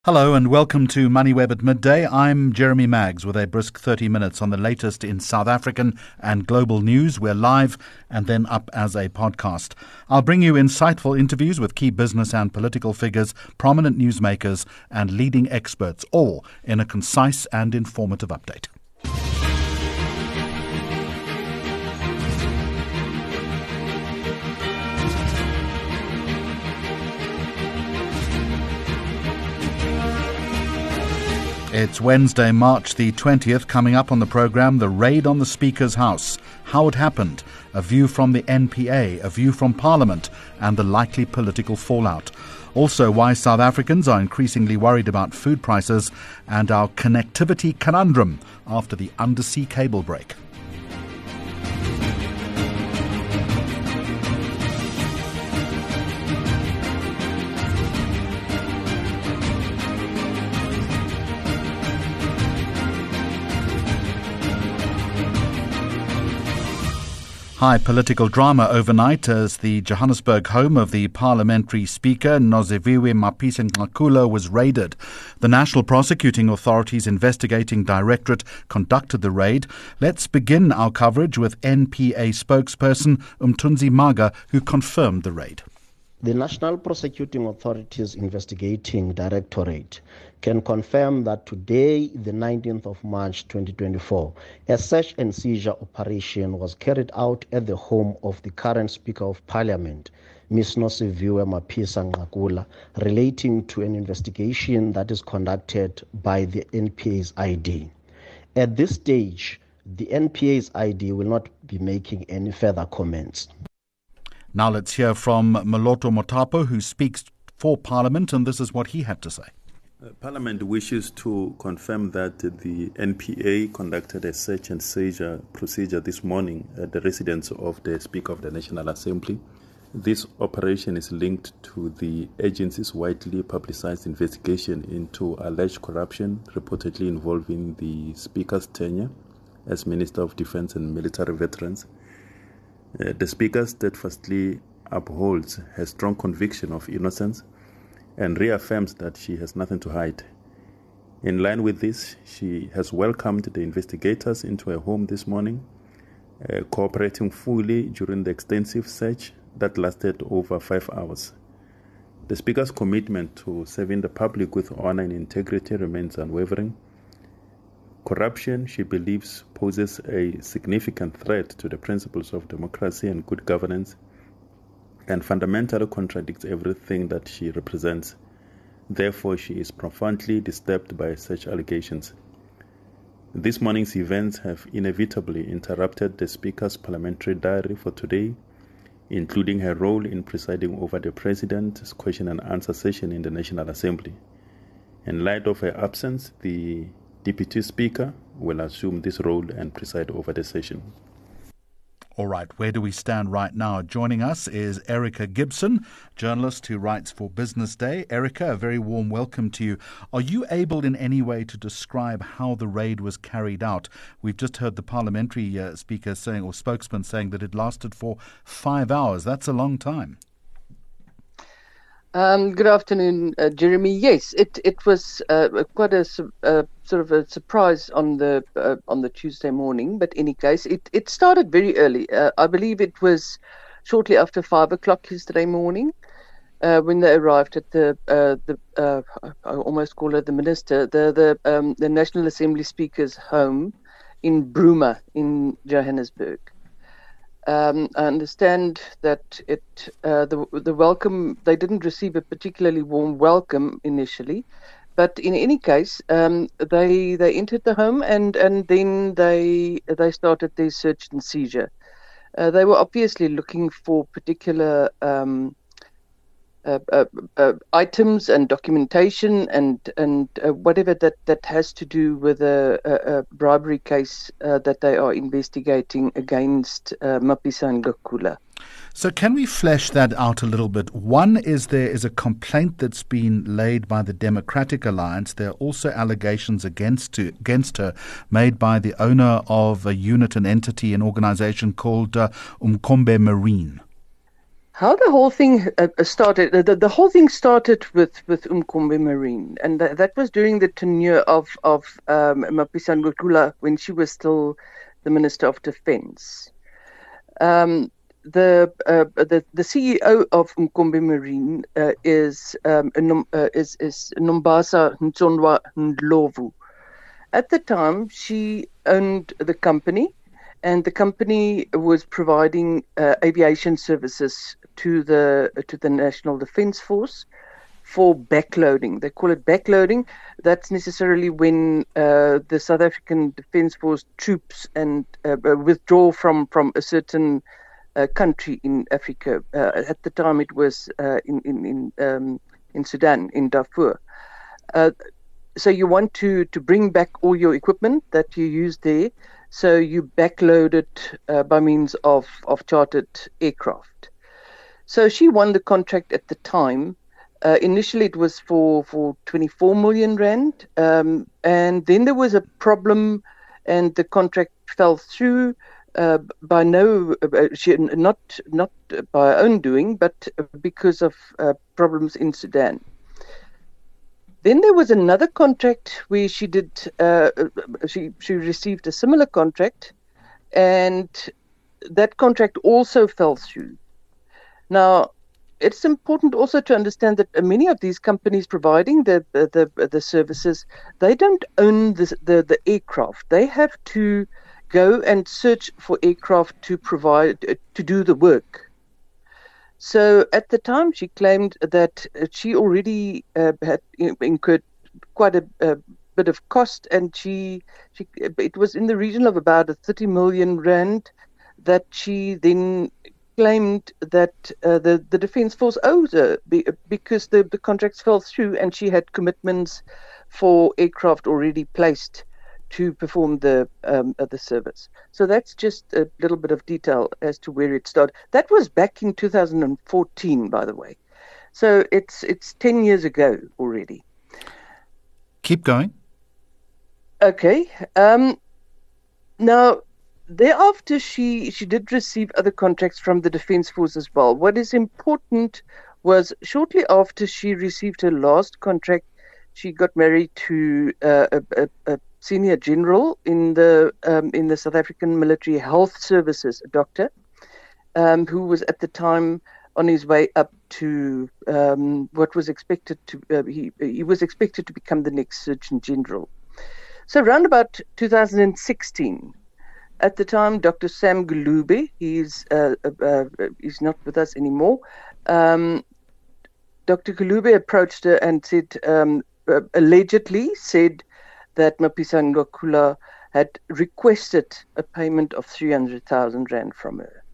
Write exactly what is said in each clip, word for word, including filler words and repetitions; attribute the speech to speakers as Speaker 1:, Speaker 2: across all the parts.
Speaker 1: Hello and welcome to MoneyWeb at midday. I'm Jeremy Maggs with a brisk thirty minutes on the latest in South African and global news. We're live and then up as a podcast. I'll bring you insightful interviews with key business and political figures, prominent newsmakers and leading experts, all in a concise and informative update. It's Wednesday, March the twentieth. Coming up on the programme, the raid on the Speaker's house, how it happened, a view from the N P A, a view from Parliament, and the likely political fallout. Also, why South Africans are increasingly worried about food prices and our connectivity conundrum after the undersea cable break. High political drama overnight as the Johannesburg home of the parliamentary speaker, Nosiviwe Mapisa-Nqakula, was raided. The National Prosecuting Authority's investigating directorate conducted the raid. Let's begin our coverage with N P A spokesperson Umthunzi Maga, who confirmed the raid.
Speaker 2: The National Prosecuting Authority's investigating directorate can confirm that today, the nineteenth of March twenty twenty-four, a search and seizure operation was carried out at the home of the current Speaker of Parliament, Miz Nosiviwe Mapisa-Nqakula, relating to an investigation that is conducted by the N P A's I D. At this stage, the N P A's I D will not be making any further comments.
Speaker 1: Now let's hear from Moloto Motapo, who speaks for Parliament, and this is what he had to say.
Speaker 3: Uh, Parliament wishes to confirm that the N P A conducted a search and seizure procedure this morning at the residence of the Speaker of the National Assembly. This operation is linked to the agency's widely publicized investigation into alleged corruption reportedly involving the Speaker's tenure as Minister of Defence and Military Veterans. Uh, the Speaker steadfastly upholds her strong conviction of innocence and reaffirms that she has nothing to hide. In line with this, she has welcomed the investigators into her home this morning, uh, cooperating fully during the extensive search that lasted over five hours. The Speaker's commitment to serving the public with honor and integrity remains unwavering. Corruption, she believes, poses a significant threat to the principles of democracy and good governance, and fundamentally contradicts everything that she represents. Therefore, she is profoundly disturbed by such allegations. This morning's events have inevitably interrupted the Speaker's parliamentary diary for today, including her role in presiding over the President's question and answer session in the National Assembly. In light of her absence, the Deputy Speaker will assume this role and preside over the session.
Speaker 1: All right, where do we stand right now? Joining us is Erica Gibson, journalist who writes for Business Day. Erica, a very warm welcome to you. Are you able in any way to describe how the raid was carried out? We've just heard the parliamentary uh, speaker saying, or spokesman saying, that it lasted for five hours. That's a long time.
Speaker 4: Um, good afternoon, uh, Jeremy. Yes, it it was uh, quite a uh, sort of a surprise on the uh, on the Tuesday morning. But in any case, it, it started very early. Uh, I believe it was shortly after five o'clock yesterday morning uh, when they arrived at the uh, the uh, I almost call it the minister, the the um, the National Assembly Speaker's home in Bruma in Johannesburg. Um, I understand that it uh, the the welcome they didn't receive a particularly warm welcome initially, but in any case, um, they they entered the home and, and then they they started their search and seizure. Uh, they were obviously looking for particular um, uh, uh, uh, items and documentation and and uh, whatever that, that has to do with a, a, a bribery case uh, that they are investigating against uh, Mapisa-Nqakula.
Speaker 1: So can we flesh that out a little bit? One is there is a complaint that's been laid by the Democratic Alliance. There are also allegations against, to, against her made by the owner of a unit, an entity, an organization called uh, Umkhombe Marine.
Speaker 4: How the whole thing uh, started, the, the whole thing started with, with Umkhombe Marine, and th- that was during the tenure of, of um, Mapisa Ngqula when she was still the Minister of Defence. Um, the, uh, the the C E O of Umkhombe Marine uh, is, um, uh, is is Nombasa Ntsondwa Ndlovu. At the time, she owned the company, and the company was providing uh, aviation services to the to the National Defence Force for backloading. They call it backloading. That's necessarily when uh, the South African Defence Force troops and uh, withdraw from, from a certain uh, country in Africa. Uh, at the time, it was uh, in in in, um, in Sudan, in Darfur. Uh, so you want to, to bring back all your equipment that you used there. So you backload it uh, by means of, of chartered aircraft. So she won the contract at the time. Uh, initially, it was for, for twenty-four million rand. Um, and then there was a problem and the contract fell through uh, by no, uh, she, not, not by her own doing, but because of uh, problems in Sudan. Then there was another contract where she did, uh, she, she received a similar contract, and that contract also fell through. Now, it's important also to understand that many of these companies providing the the, the services, they don't own the, the, the aircraft. They have to go and search for aircraft to provide, to do the work. So at the time, she claimed that she already uh, had incurred quite a, a bit of cost, and she, she it was in the region of about a thirty million rand that she then claimed that uh, the, the Defence Force owed her because the, the contracts fell through and she had commitments for aircraft already placed to perform the um, uh, the service. So that's just a little bit of detail as to where it started. That was back in two thousand fourteen, by the way. So it's it's ten years ago already.
Speaker 1: Keep going.
Speaker 4: Okay. Um, now, thereafter, she, she did receive other contracts from the Defence Force as well. What is important was shortly after she received her last contract, she got married to uh, a, a, a senior general in the um, in the South African Military Health Services, a doctor, um, who was at the time on his way up to um, what was expected to uh, he he was expected to become the next Surgeon General. So around about two thousand sixteen, at the time, Doctor Sam Gulube, he's uh, uh, he's not with us anymore. Um, Doctor Gulube approached her and said, um, uh, allegedly said that Mapisa Ngqula had requested a payment of three hundred thousand rand from her.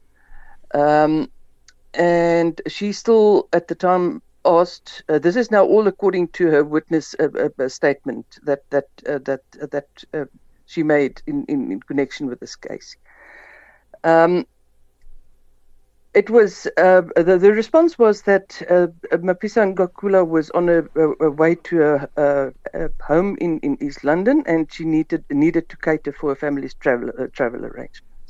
Speaker 4: Um, and she still, at the time, asked, uh, this is now all according to her witness uh, uh, statement that that uh, that uh, that uh, she made in, in, in connection with this case. Um, It was uh, the, the response was that uh, Mapisa Ngqula was on a, a, a way to a, a, a home in, in East London, and she needed needed to cater for her family's travel uh, travel arrangements.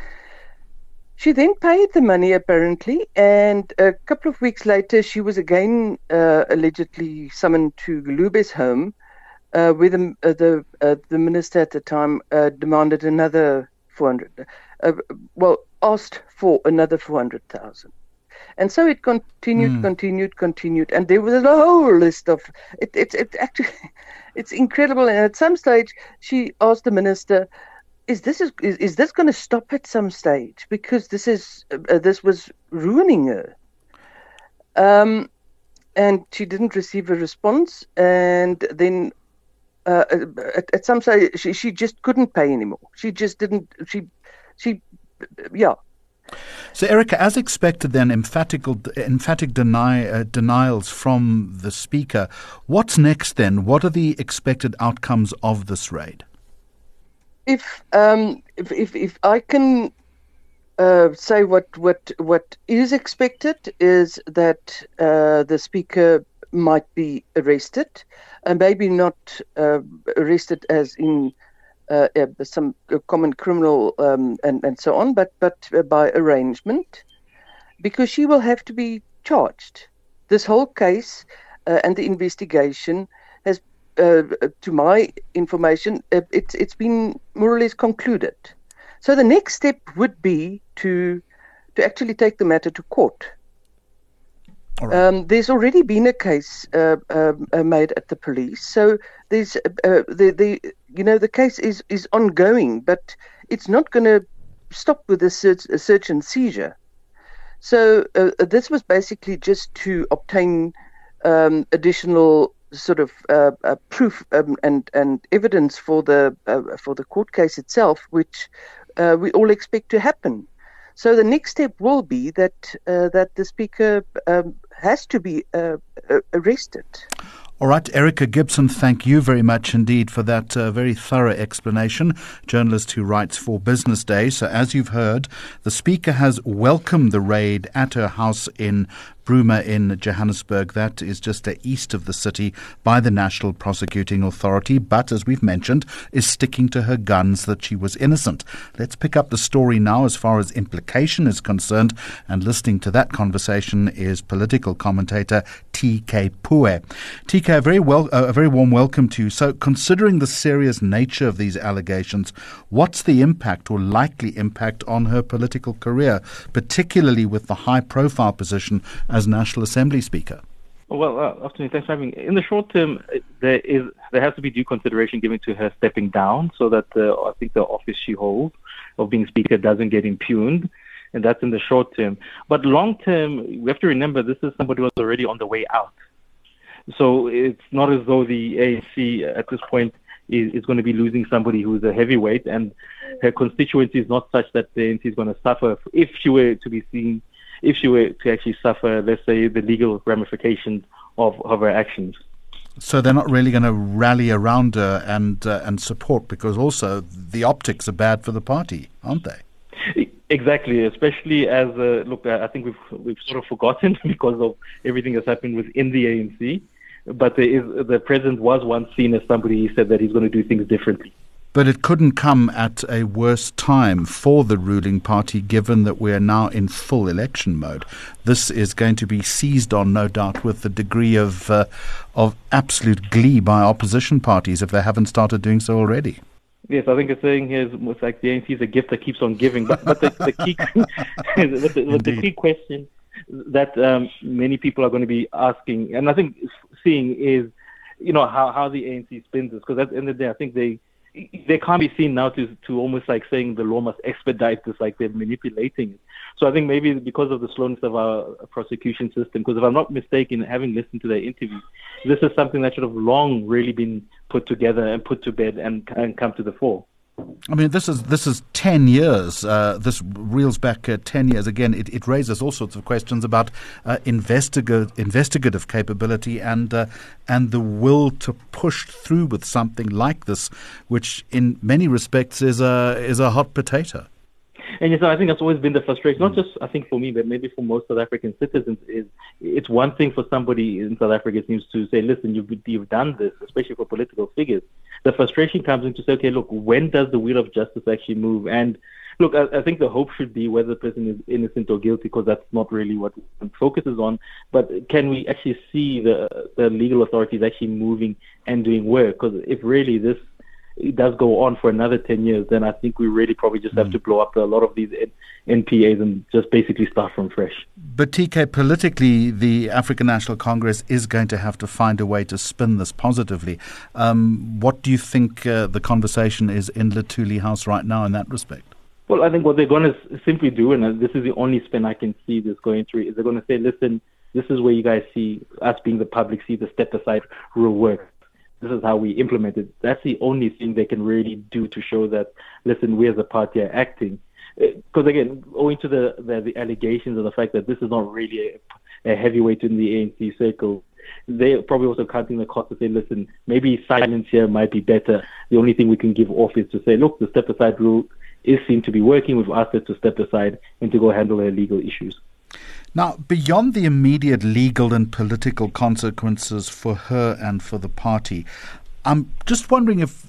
Speaker 4: She then paid the money apparently, and a couple of weeks later, she was again uh, allegedly summoned to Gulube's home, uh, where the uh, the uh, the minister at the time uh, demanded another four hundred. Uh, well. asked for another four hundred thousand. And so it continued, mm. continued, continued. And there was a whole list of, it, it, it actually, it's incredible. And at some stage, she asked the minister, is this, is, is, is this going to stop at some stage? Because this is, uh, this was ruining her. Um, and she didn't receive a response. And then uh, at, at some stage, she, she just couldn't pay anymore. She just didn't, she, she, yeah.
Speaker 1: So, Erica, as expected then, emphatic, emphatic deny, uh, denials from the Speaker. What's next then? What are the expected outcomes of this raid?
Speaker 4: If um, if, if, if I can uh, say what, what, what is expected is that uh, the Speaker might be arrested, and maybe not uh, arrested as in Uh, uh, some uh, common criminal um, and, and so on, but but uh, by arrangement. because she will have to be charged. This whole case uh, and the investigation has, uh, to my information, uh, it's it's been more or less concluded. So the next step would be to to actually take the matter to court. All right. Um, there's already been a case uh, uh, uh, made at the police, so there's uh, the the you know the case is is ongoing, but it's not going to stop with a search, a search and seizure. So uh, this was basically just to obtain um, additional sort of uh, uh, proof um, and and evidence for the uh, for the court case itself, which uh, we all expect to happen. So the next step will be that uh, that the speaker um, has to be uh, arrested.
Speaker 1: All right, Erica Gibson, thank you very much indeed for that uh, very thorough explanation, journalist who writes for Business Day. So as you've heard, the Speaker has welcomed the raid at her house in Bruma in Johannesburg. That is just east of the city by the National Prosecuting Authority, but as we've mentioned, is sticking to her guns that she was innocent. Let's pick up the story now as far as implication is concerned, and listening to that conversation is political commentator T K Pue. T K, a very, well, uh, a very warm welcome to you. So considering the serious nature of these allegations, what's the impact or likely impact on her political career, particularly with the high-profile position as National Assembly Speaker?
Speaker 5: Well, uh, afternoon. Thanks for having me. In the short term, there is there has to be due consideration given to her stepping down, so that uh, I think the office she holds of being Speaker doesn't get impugned, and that's in the short term. But long term, we have to remember this is somebody who was already on the way out. So it's not as though the A N C at this point is, is going to be losing somebody who's a heavyweight, and her constituency is not such that the A N C is going to suffer if she were to be seen. If she were to actually suffer, let's say, the legal ramifications of, of her actions.
Speaker 1: So they're not really going to rally around her and uh, and support, because also the optics are bad for the party, aren't they?
Speaker 5: Exactly, especially as, uh, look, I think we've we've sort of forgotten because of everything that's happened within the A N C, but there is, the president was once seen as somebody who said that he's going to do things differently.
Speaker 1: But it couldn't come at a worse time for the ruling party, given that we're now in full election mode. This is going to be seized on, no doubt, with a degree of uh, of absolute glee by opposition parties if they haven't started doing so already.
Speaker 5: Yes, I think it's saying here is it's like the A N C is a gift that keeps on giving. But, but the, the key the, the, the key question that um, many people are going to be asking, and I think seeing, is, you know, how, how the A N C spins this. Because at the end of the day, I think they they can't be seen now to to almost like saying the law must expedite this, like they're manipulating it. So I think maybe because of the slowness of our prosecution system, because if I'm not mistaken, having listened to their interviews, this is something that should have long really been put together and put to bed and, and come to the fore.
Speaker 1: I mean, this is this is ten years. Uh, this reels back uh, ten years. Again, it, it raises all sorts of questions about uh, investigative investigative capability and uh, and the will to push through with something like this, which in many respects is a is a hot potato.
Speaker 5: And yes, I think that's always been the frustration, not just, I think, for me, but maybe for most South African citizens, is it's one thing for somebody in South Africa, it seems, to say, listen, you've, you've done this, especially for political figures. The frustration comes in to say, okay, look, when does the wheel of justice actually move? And look, I, I think the hope should be whether the person is innocent or guilty, because that's not really what it focuses on. But can we actually see the, the legal authorities actually moving and doing work? Because if really this it does go on for another ten years, then I think we really probably just have mm. to blow up a lot of these N P As and just basically start from fresh.
Speaker 1: But T K, politically, the African National Congress is going to have to find a way to spin this positively. Um, what do you think uh, the conversation is in Luthuli House right now in that respect?
Speaker 5: Well, I think what they're going to simply do, and this is the only spin I can see this going through, is they're going to say, listen, this is where you guys see, us being the public, see the step-aside rule work. This is how we implement it. That's the only thing they can really do to show that, listen, we as a party are acting. Because, again, owing to the, the, the allegations and the fact that this is not really a, a heavyweight in the A N C circle, they're probably also counting the cost to say, listen, maybe silence here might be better. The only thing we can give off is to say, look, the step-aside rule is seen to be working. We've asked it to step aside and to go handle their legal issues.
Speaker 1: Now, beyond the immediate legal and political consequences for her and for the party, I'm just wondering if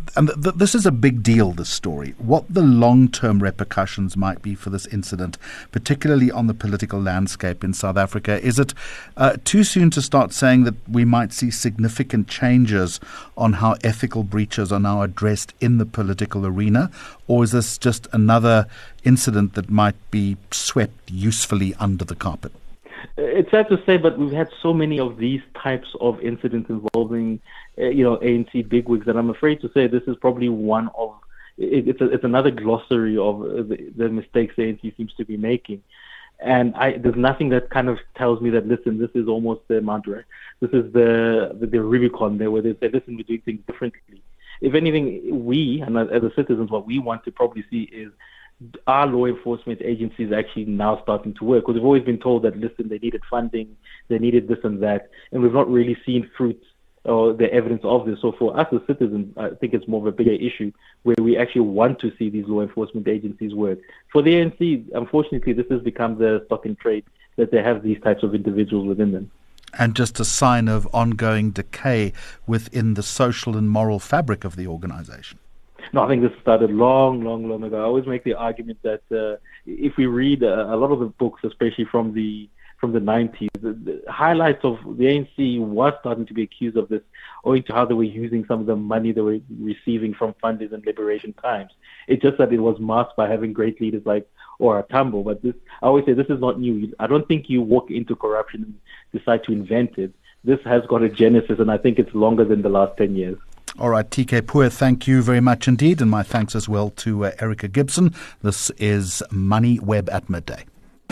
Speaker 1: and th- th- this is a big deal, this story, what the long-term repercussions might be for this incident, particularly on the political landscape in South Africa. Is it uh, too soon to start saying that we might see significant changes on how ethical breaches are now addressed in the political arena? Or is this just another incident that might be swept usefully under the carpet?
Speaker 5: It's sad to say, but we've had so many of these types of incidents involving, uh, you know, A N C bigwigs, and I'm afraid to say this is probably one of, it, it's a, it's another glossary of the, the mistakes A N C seems to be making. And I, there's nothing that kind of tells me that, listen, this is almost the Madra. This is the, the, the Rubicon there, where they say, listen, we're doing things differently. If anything, we, and as a citizens, what we want to probably see is, our law enforcement agencies actually now starting to work? Because we've always been told that, listen, they needed funding, they needed this and that, and we've not really seen fruits or the evidence of this. So for us as citizens, I think it's more of a bigger issue where we actually want to see these law enforcement agencies work. For the A N C, unfortunately, this has become the stock in trade that they have these types of individuals within them.
Speaker 1: And just a sign of ongoing decay within the social and moral fabric of the organization.
Speaker 5: No, I think this started long, long, long ago. I always make the argument that uh, if we read uh, a lot of the books, especially from the from the nineties, the, the highlights of the A N C was starting to be accused of this, owing to how they were using some of the money they were receiving from funders in liberation times. It's just that it was masked by having great leaders like Ora Tambo. But this, I always say, this is not new. I don't think you walk into corruption and decide to invent it. This has got a genesis, and I think it's longer than the last ten years.
Speaker 1: All right, T K Puer, thank you very much indeed, and my thanks as well to uh, Erica Gibson. This is MoneyWeb at Midday.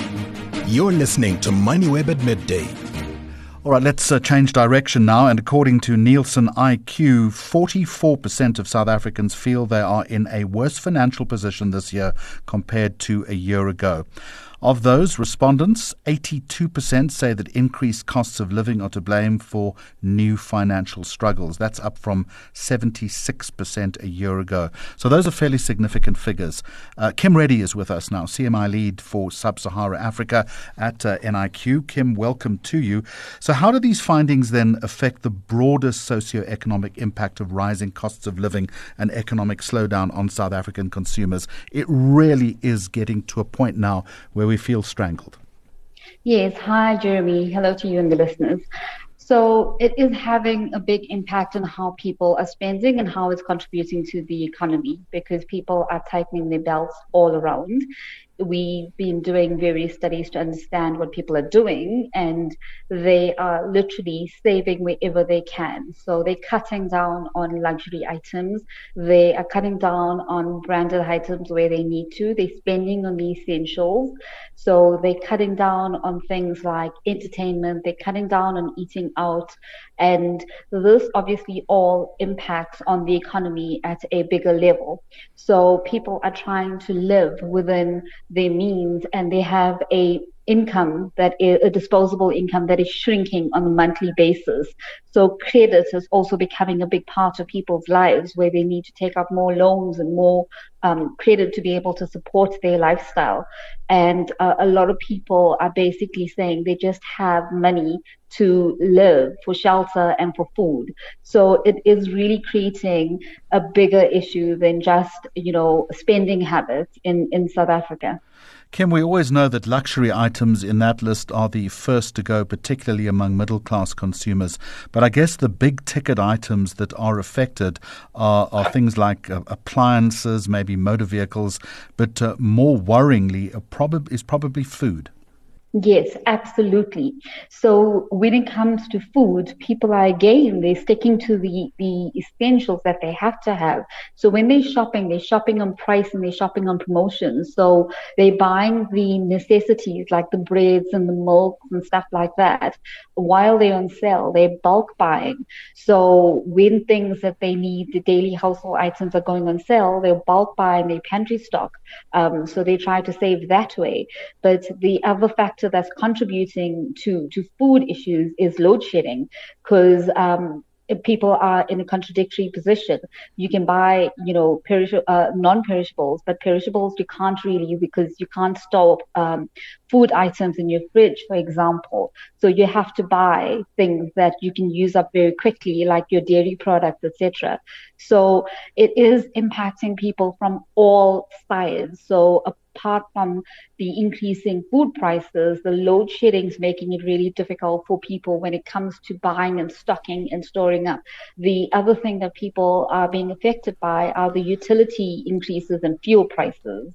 Speaker 6: You're listening to MoneyWeb at Midday.
Speaker 1: All right, let's uh, change direction now. And according to Nielsen I Q, forty-four percent of South Africans feel they are in a worse financial position this year compared to a year ago. Of those respondents, eighty-two percent say that increased costs of living are to blame for new financial struggles. That's up from seventy-six percent a year ago. So those are fairly significant figures. Uh, Kim Reddy is with us now, C M I lead for Sub-Sahara Africa at uh, N I Q. Kim, welcome to you. So how do these findings then affect the broader socio-economic impact of rising costs of living and economic slowdown on South African consumers? It really is getting to a point now where we feel strangled.
Speaker 7: Yes. Hi, Jeremy. Hello to you and the listeners. So it is having a big impact on how people are spending and how it's contributing to the economy, because people are tightening their belts all around. We've been doing various studies to understand what people are doing, and they are literally saving wherever they can. So they're cutting down on luxury items. They are cutting down on branded items where they need to. They're spending on the essentials. So they're cutting down on things like entertainment. They're cutting down on eating out. And this obviously all impacts on the economy at a bigger level. So people are trying to live within their means, and they have a income that is a disposable income that is shrinking on a monthly basis. So credit is also becoming a big part of people's lives, where they need to take up more loans and more um, credit to be able to support their lifestyle. And uh, a lot of people are basically saying they just have money to live, for shelter and for food. So it is really creating a bigger issue than just, you know, spending habits in, in South Africa.
Speaker 1: Kim, we always know that luxury items in that list are the first to go, particularly among middle-class consumers. But I guess the big-ticket items that are affected are, are things like uh, appliances, maybe motor vehicles, but uh, more worryingly uh, prob- is probably food.
Speaker 7: Yes, absolutely. So when it comes to food, people are, again, they're sticking to the, the essentials that they have to have. So when they're shopping, they're shopping on price and they're shopping on promotions. So they're buying the necessities like the breads and the milks and stuff like that while they're on sale. They're bulk buying. So when things that they need, the daily household items are going on sale, they're bulk buying their pantry stock. Um, so they try to save that way. But the other factor that's contributing to, to food issues is load shedding, because um, people are in a contradictory position. You can buy, you know, perish- uh, non-perishables, but perishables you can't really, because you can't store um, food items in your fridge, for example. So you have to buy things that you can use up very quickly, like your dairy products, et cetera. So it is impacting people from all sides. So apart from the increase in food prices, the load shedding is making it really difficult for people when it comes to buying and stocking and storing up. The other thing that people are being affected by are the utility increases in fuel prices.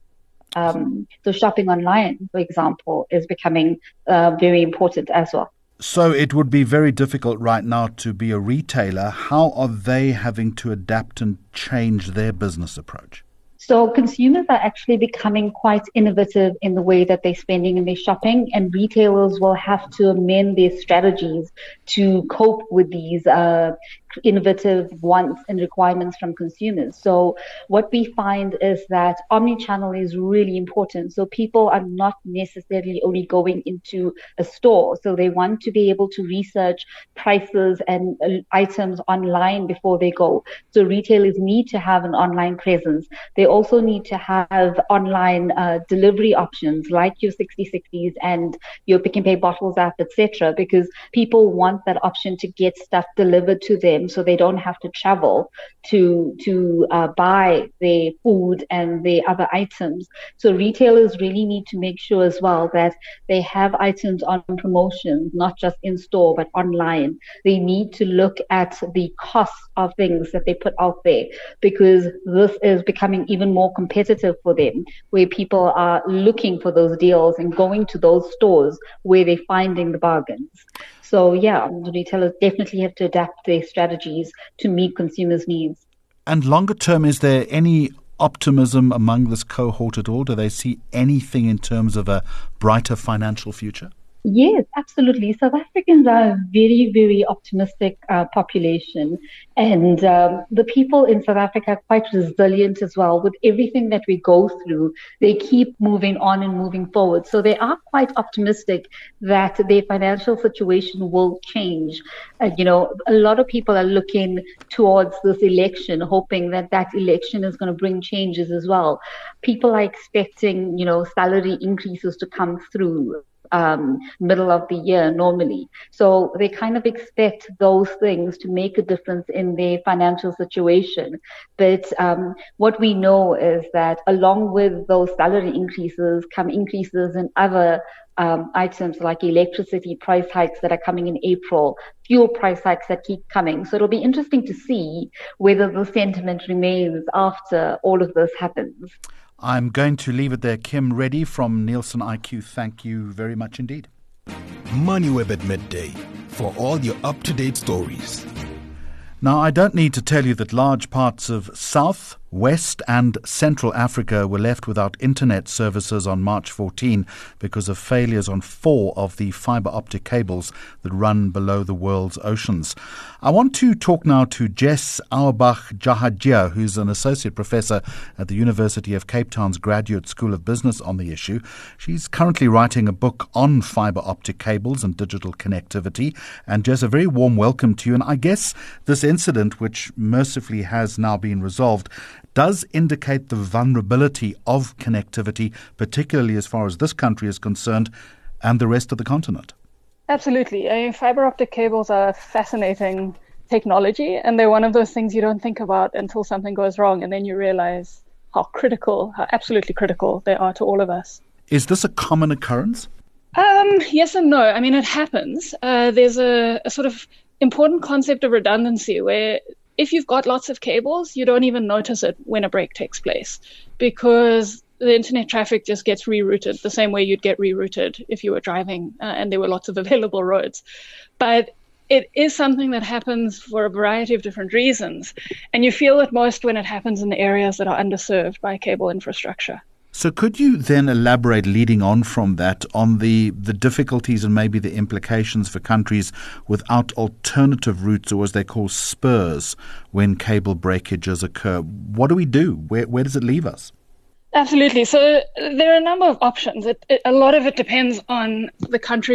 Speaker 7: Um, so shopping online, for example, is becoming uh, very important as well.
Speaker 1: So it would be very difficult right now to be a retailer. How are they having to adapt and change their business approach?
Speaker 7: So consumers are actually becoming quite innovative in the way that they're spending and they're shopping, and retailers will have to amend their strategies to cope with these uh, innovative wants and requirements from consumers. So what we find is that omni-channel is really important. So people are not necessarily only going into a store. So they want to be able to research prices and uh, items online before they go. So retailers need to have an online presence. They also need to have online uh, delivery options like your sixty sixties and your Pick and Pay Bottles app, et cetera, because people want that option to get stuff delivered to them, so they don't have to travel to to uh, buy their food and their other items. So retailers really need to make sure as well that they have items on promotion, not just in store, but online. They need to look at the cost of things that they put out there, because this is becoming even more competitive for them, where people are looking for those deals and going to those stores where they're finding the bargains. So yeah, the retailers definitely have to adapt their strategies to meet consumers' needs.
Speaker 1: And longer term, is there any optimism among this cohort at all? Do they see anything in terms of a brighter financial future?
Speaker 7: Yes, absolutely. South Africans are a very, very optimistic uh, population. And um, the people in South Africa are quite resilient as well. With everything that we go through, they keep moving on and moving forward. So they are quite optimistic that their financial situation will change. Uh, you know, a lot of people are looking towards this election, hoping that that election is going to bring changes as well. People are expecting, you know, salary increases to come through. Um, middle of the year normally. So they kind of expect those things to make a difference in their financial situation. But um, what we know is that along with those salary increases come increases in other um, items like electricity price hikes that are coming in April, fuel price hikes that keep coming. So it'll be interesting to see whether the sentiment remains after all of this happens.
Speaker 1: I'm going to leave it there. Kim Reddy from Nielsen I Q, thank you very much indeed.
Speaker 6: MoneyWeb at midday for all your up-to-date stories.
Speaker 1: Now, I don't need to tell you that large parts of South, West and Central Africa were left without internet services on March fourteenth because of failures on four of the fibre optic cables that run below the world's oceans. I want to talk now to Jess Auerbach-Jahajia, who's an associate professor at the University of Cape Town's Graduate School of Business on the issue. She's currently writing a book on fibre optic cables and digital connectivity. And Jess, a very warm welcome to you. And I guess this incident, which mercifully has now been resolved, does indicate the vulnerability of connectivity, particularly as far as this country is concerned and the rest of the continent.
Speaker 8: Absolutely. I mean, fiber optic cables are fascinating technology, and they're one of those things you don't think about until something goes wrong, and then you realize how critical, how absolutely critical they are to all of us.
Speaker 1: Is this a common occurrence?
Speaker 8: Um, yes and no. I mean, it happens. Uh, there's a, a sort of important concept of redundancy where if you've got lots of cables, you don't even notice it when a break takes place, because the internet traffic just gets rerouted the same way you'd get rerouted if you were driving uh, and there were lots of available roads. But it is something that happens for a variety of different reasons. And you feel it most when it happens in the areas that are underserved by cable infrastructure.
Speaker 1: So could you then elaborate, leading on from that, on the, the difficulties and maybe the implications for countries without alternative routes, or as they call spurs, when cable breakages occur? What do we do? Where, where does it leave us?
Speaker 8: Absolutely. So there are a number of options. It, it, a lot of it depends on the country's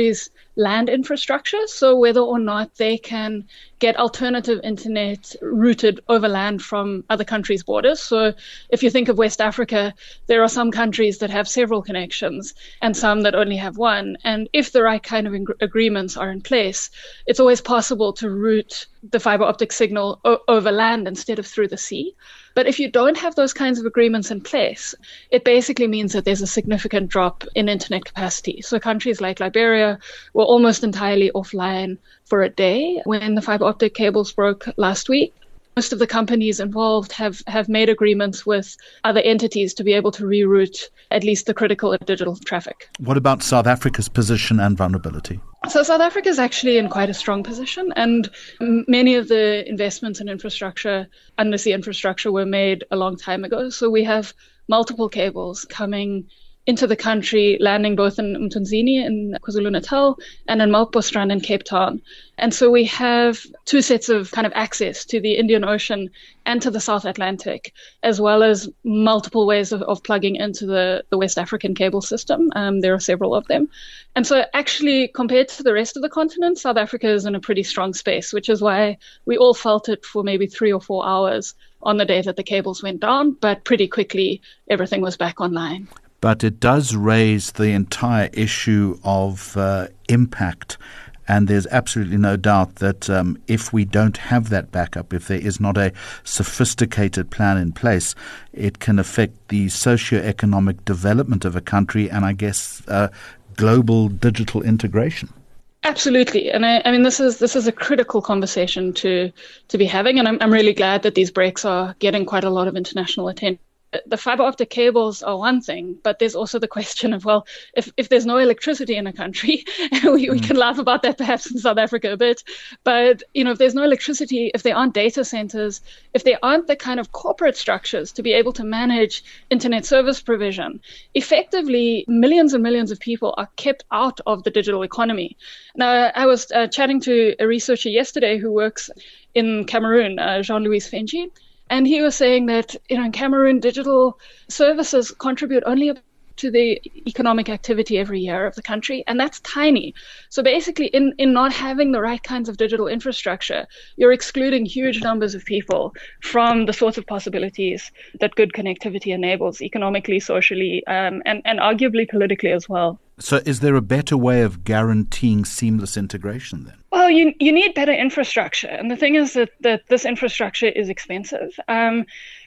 Speaker 8: land infrastructure, so whether or not they can get alternative internet routed overland from other countries' borders. So if you think of West Africa, there are some countries that have several connections and some that only have one. And if the right kind of ing- agreements are in place, it's always possible to route the fiber optic signal o- over land instead of through the sea. But if you don't have those kinds of agreements in place, it basically means that there's a significant drop in internet capacity. So countries like Liberia were almost entirely offline for a day when the fiber optic cables broke last week. Most of the companies involved have, have made agreements with other entities to be able to reroute at least the critical digital traffic.
Speaker 1: What about South Africa's position and vulnerability?
Speaker 8: So South Africa is actually in quite a strong position, and many of the investments in infrastructure, undersea infrastructure, were made a long time ago. So we have multiple cables coming into the country, landing both in Mtunzini in KwaZulu-Natal and in Melkbosstrand in Cape Town. And so we have two sets of kind of access to the Indian Ocean and to the South Atlantic, as well as multiple ways of, of plugging into the, the West African cable system. Um, there are several of them. And so actually, compared to the rest of the continent, South Africa is in a pretty strong space, which is why we all felt it for maybe three or four hours on the day that the cables went down, but pretty quickly everything was back online.
Speaker 1: But it does raise the entire issue of uh, impact. And there's absolutely no doubt that um, if we don't have that backup, if there is not a sophisticated plan in place, it can affect the socio-economic development of a country and, I guess, uh, global digital integration.
Speaker 8: Absolutely. And I, I mean, this is this is a critical conversation to to be having. And I'm, I'm really glad that these breaks are getting quite a lot of international attention. The fiber optic cables are one thing, but there's also the question of, well, if, if there's no electricity in a country, we, we can laugh about that perhaps in South Africa a bit, but, you know, if there's no electricity, if there aren't data centers, if there aren't the kind of corporate structures to be able to manage internet service provision, effectively millions and millions of people are kept out of the digital economy. Now, I was uh, chatting to a researcher yesterday who works in Cameroon, uh, Jean-Louis Fenji, and he was saying that, you know, in Cameroon, digital services contribute only to the economic activity every year of the country, and that's tiny. So basically, in, in not having the right kinds of digital infrastructure, you're excluding huge numbers of people from the sorts of possibilities that good connectivity enables economically, socially, um, and, and arguably politically as well.
Speaker 1: So is there a better way of guaranteeing seamless integration then?
Speaker 8: Well, you you need better infrastructure. And the thing is that, that this infrastructure is expensive. Um,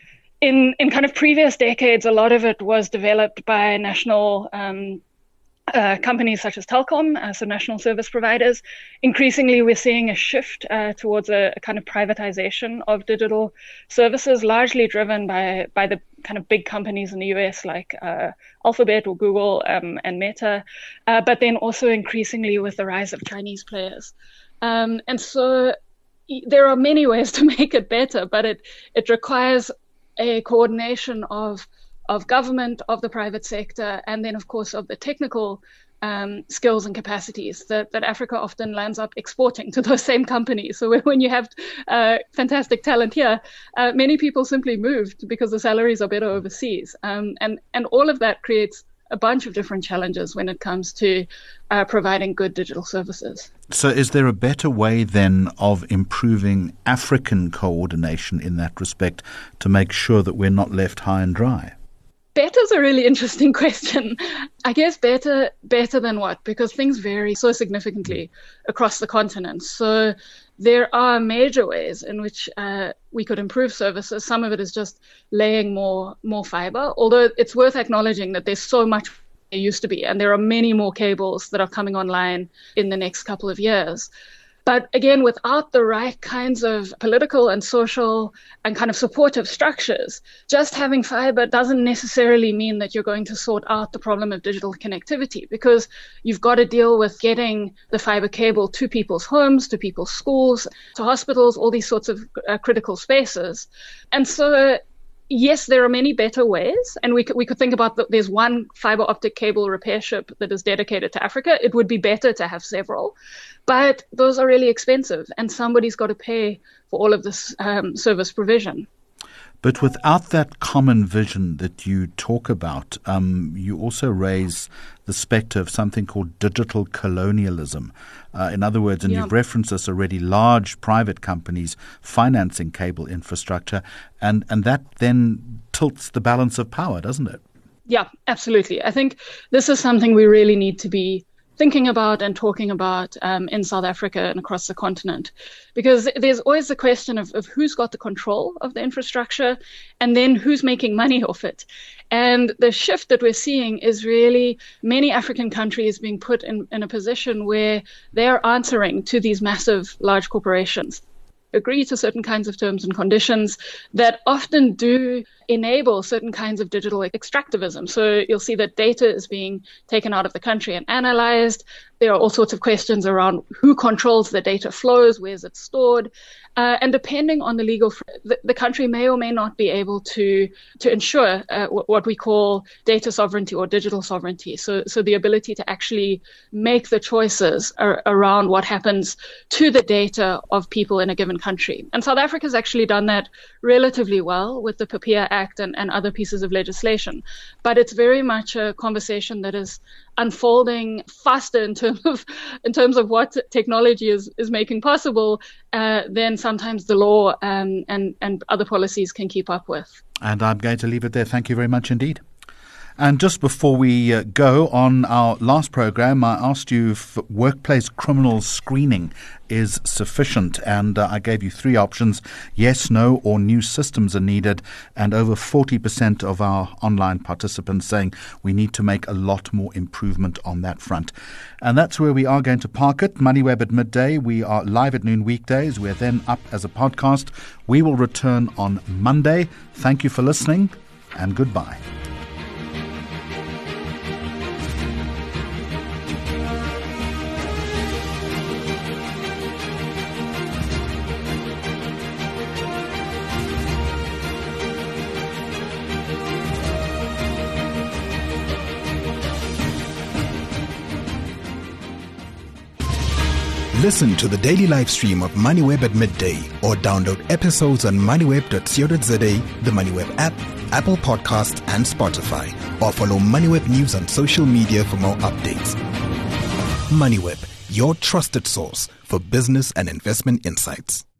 Speaker 8: in, in kind of previous decades, a lot of it was developed by national um, uh, companies such as Telkom, uh, so national service providers. Increasingly, we're seeing a shift uh, towards a, a kind of privatization of digital services, largely driven by, by the kind of big companies in the U S like uh, Alphabet or Google um, and Meta, uh, but then also increasingly with the rise of Chinese players. Um, and so there are many ways to make it better, but it, it requires a coordination of of government, of the private sector, and then, of course, of the technical um, skills and capacities that, that Africa often lands up exporting to those same companies. So when you have uh, fantastic talent here, uh, many people simply moved because the salaries are better overseas. Um, and, and all of that creates a bunch of different challenges when it comes to uh, providing good digital services.
Speaker 1: So is there a better way then of improving African coordination in that respect to make sure that we're not left high and dry?
Speaker 8: Better is a really interesting question. I guess better, better than what? Because things vary so significantly across the continent. So there are major ways in which uh, we could improve services. Some of it is just laying more more fiber, although it's worth acknowledging that there's so much there used to be, and there are many more cables that are coming online in the next couple of years. But again, without the right kinds of political and social and kind of supportive structures, just having fiber doesn't necessarily mean that you're going to sort out the problem of digital connectivity, because you've got to deal with getting the fiber cable to people's homes, to people's schools, to hospitals, all these sorts of uh, critical spaces. And so, yes, there are many better ways, and we could, we could think about that. There's one fiber optic cable repair ship that is dedicated to Africa. It would be better to have several, but those are really expensive, and somebody's got to pay for all of this um, service provision.
Speaker 1: But without that common vision that you talk about, um, you also raise the spectre of something called digital colonialism. Uh, in other words, and
Speaker 8: yeah.
Speaker 1: you've referenced this already, large private companies financing cable infrastructure, and, and that then tilts the balance of power, doesn't it?
Speaker 8: Yeah, absolutely. I think this is something we really need to be thinking about and talking about um, in South Africa and across the continent, because there's always the question of, of who's got the control of the infrastructure and then who's making money off it. And the shift that we're seeing is really many African countries being put in, in a position where they're answering to these massive large corporations, agree to certain kinds of terms and conditions that often do enable certain kinds of digital extractivism. So you'll see that data is being taken out of the country and analyzed. There are all sorts of questions around who controls the data flows, where is it stored, uh, and depending on the legal, fr- the, the country may or may not be able to to ensure uh, w- what we call data sovereignty or digital sovereignty. So, so the ability to actually make the choices ar- around what happens to the data of people in a given country. And South Africa has actually done that relatively well with the PAPIA Act and, and other pieces of legislation. But it's very much a conversation that is unfolding faster in terms of in terms of what technology is, is making possible uh, than sometimes the law um, and, and other policies can keep up with.
Speaker 1: And I'm going to leave it there. Thank you very much indeed. And just before we uh, go, on our last program, I asked you if workplace criminal screening is sufficient. And uh, I gave you three options: yes, no, or new systems are needed. And over forty percent of our online participants saying we need to make a lot more improvement on that front. And that's where we are going to park it. MoneyWeb at midday. We are live at noon weekdays. We're then up as a podcast. We will return on Monday. Thank you for listening, and goodbye.
Speaker 6: Listen to the daily live stream of MoneyWeb at midday or download episodes on moneyweb dot co dot za, the MoneyWeb app, Apple Podcasts and Spotify, or follow MoneyWeb News on social media for more updates. MoneyWeb, your trusted source for business and investment insights.